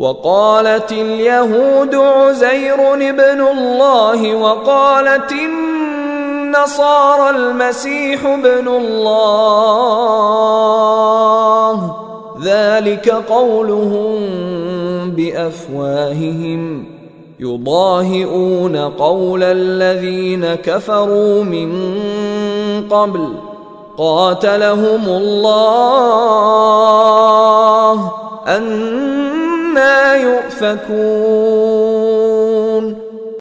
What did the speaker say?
وقالت اليهود عزير ابن الله وقالت النصارى المسيح ابن الله، ذلك قولهم بأفواههم يضاهئون قول الذين كفروا من قبل قاتلهم الله أنى يؤفكون.